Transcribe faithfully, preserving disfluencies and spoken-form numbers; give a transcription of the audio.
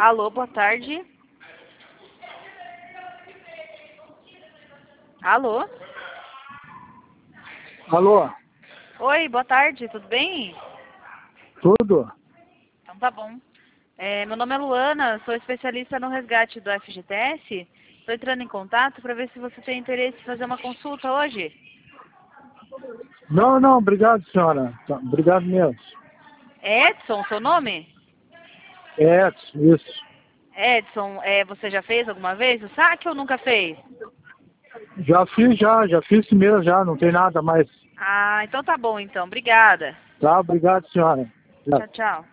Alô, boa tarde. Alô? Alô, Oi, boa tarde, tudo bem? tudo? Então tá bom. É, meu nome é Luana, sou especialista no resgate do F G T S. Estou entrando em contato para ver se você tem interesse em fazer uma consulta hoje. Não, não, obrigado, senhora. Tá, obrigado mesmo. É Edson, seu nome? É, isso. Edson, é, você já fez alguma vez o saque ou nunca fez? Já fiz, já, já fiz mesmo, já, não tem nada mais. Ah, então tá bom então, obrigada. Tá, obrigado, senhora. Tchau, tchau.